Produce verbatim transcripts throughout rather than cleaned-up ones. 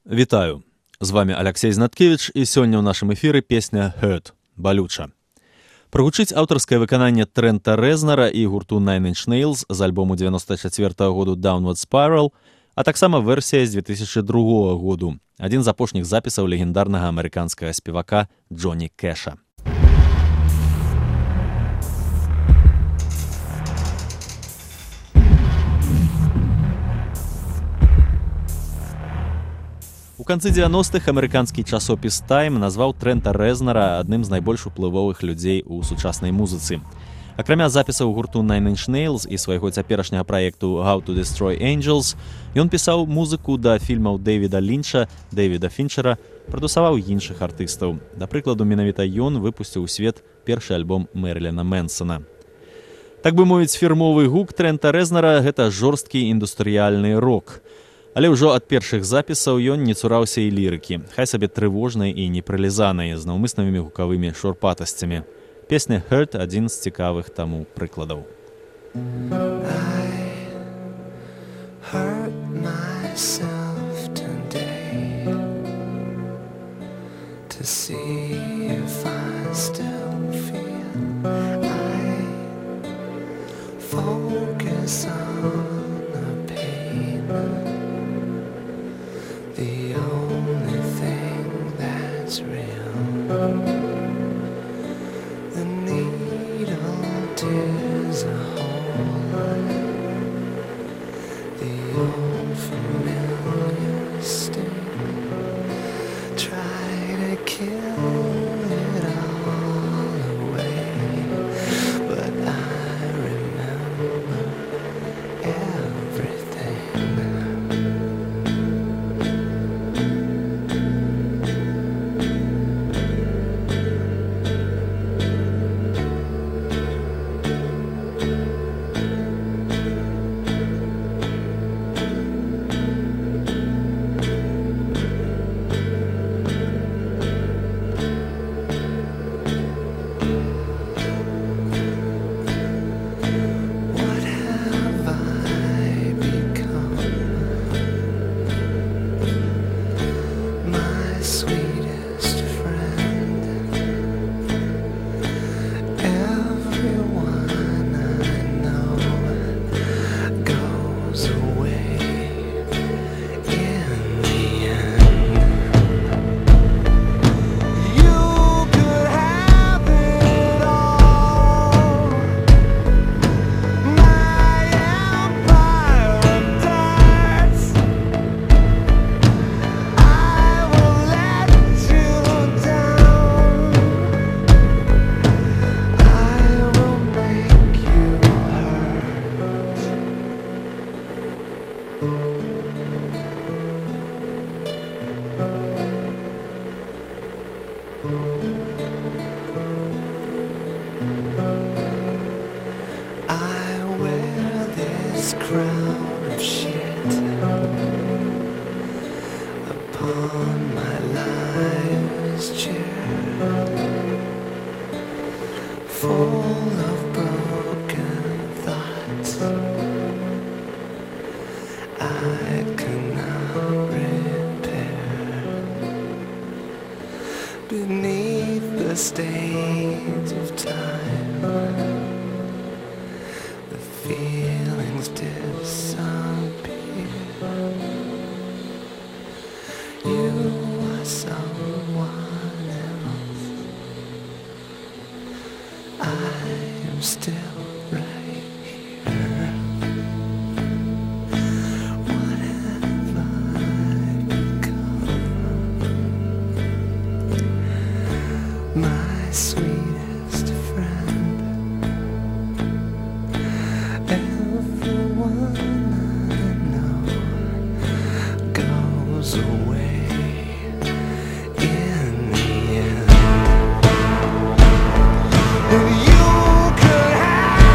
Вітаю! З вами Алексей Знаткевич, і сёння ў нашым эфіры песня «Hurt» – «Балюча». Прагучыць аўтарскае выкананне Трэнта Рэзнара і гурту Nine Inch Nails з альбому девяносто четвёртого году «Downward Spiral», а таксама версія з две тысячы другого году, адзін з апошніх запісаў легендарнага амерыканскага спевака Джоні Кэша. У канцы дзевяностых амерыканскі часопіс «Тайм» назваў Трэнта Рэзнара адным з найбольш уплывовых людзей у сучаснай музыцы. Акрамя запісаў гурту Nine Inch Nails і свайго цяперашняга праекту «How to Destroy Angels», ён пісаў музыку да фільмаў Дэвіда Лінча, Дэвіда Фінчера, прадусаваў іншых артыстаў. Да прыкладу, менавіта ён выпусціў у свет першы альбом Мэрыліна Мэнсона. Так бы мовіць, фірмовы гук Трэнта Рэзнара – гэта жорсткі індустрыяльны рок. Але ўжо ад першых запісаў ён не цураўся і лірыкі, хай сабе трывожнай і непрылізанай, з наўмыснымі гукавымі шурпатасцямі. Песня «Hurt» – адзін з цікавых таму прыкладаў. The only thing that's real, the needle tears a hole, the old familiar sting, try to kill it all away, but I remember everything. Stage of time, the feelings disappear. You are someone else. I am still right here. What have I become? My sweetest friend, everyone I know goes away in the end. If you could have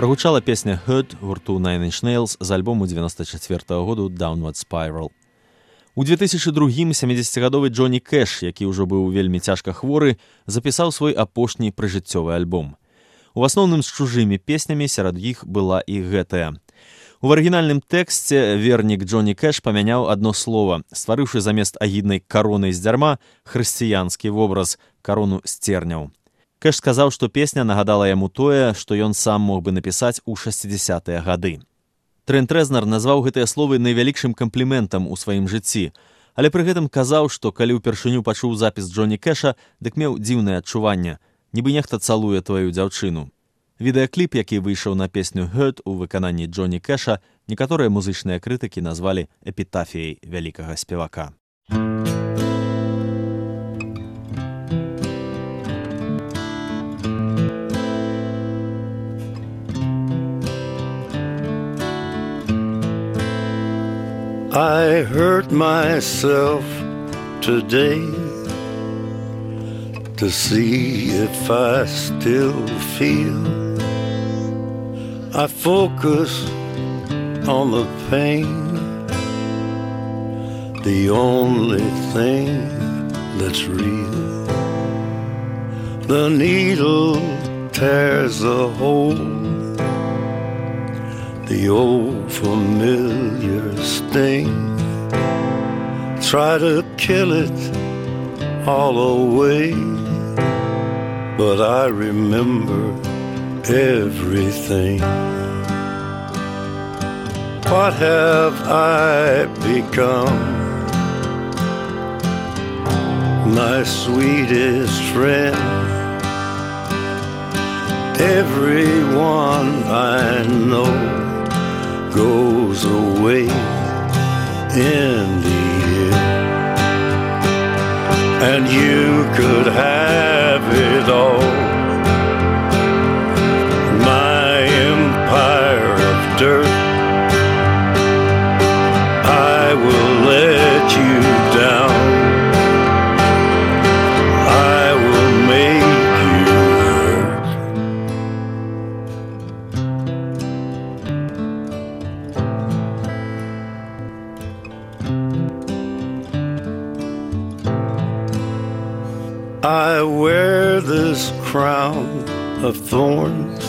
Прогучала песня «Hurt» гурту Nine Inch Nails з альбому девяносто четвёртого году «Downward Spiral». У две тысячи другім сямідзесяцігадовы Джонні Кэш, які ўжо быў вельмі цяжка хворы, запісаў свой апошні прыжыццёвы альбом. У асноўным з чужымі песнямі, сярод іх была і гэтая. У арыгінальным тэксце вернік Джонні Кэш памяняў адно слова, стварыўшы замест агіднай кароны з дзярма хрысціянскі вобраз – карону з церняў. Кэш сказаў, што песня нагадала яму тое, што ён сам мог бы напісаць у шэсцідзесятыя гады. Трэнт Рэзнар назваў гэтыя словы найвялікшым кампліментам у сваім жыцці, але пры гэтым казаў, што калі ўпершыню пачуў запіс Джонні Кэша, дык меў дзіўнае адчуванне, нібы нехта цалуе тваю дзяўчыну. Відэакліп, які выйшаў на песню «Hurt» у выкананні Джонні Кэша, некаторыя музычныя крытыкі назвалі эпітафіяй вялікага спевака. I hurt myself today to see if I still feel. I focus on the pain, the only thing that's real. The needle tears a hole, the old familiar sting. Try to kill it all away, but I remember everything. What have I become? My sweetest friend. Everyone I know goes away in the end, and you could have it all. My empire of dirt, I will let you down. I will make you hurt. I wear this crown of thorns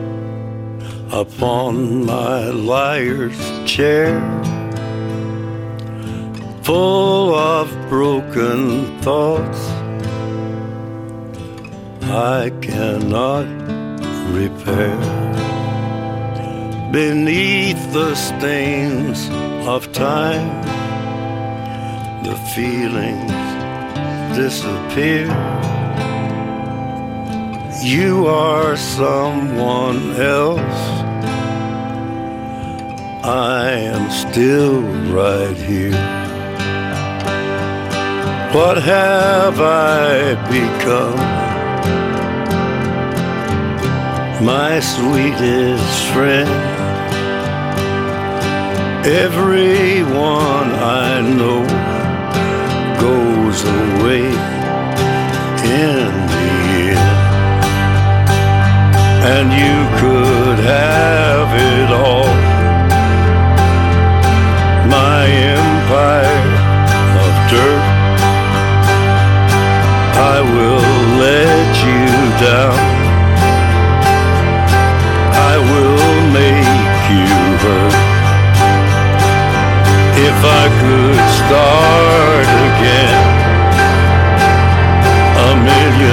upon my liar's chair, full of broken thoughts I cannot repair. Beneath the stains of time, the feelings disappear. You are someone else, I am still right here. What have I become? My sweetest friend. Everyone I know goes away in the end, and you could have it all. My empire of dirt, I will let you down. I will make you hurt. If I could start again a million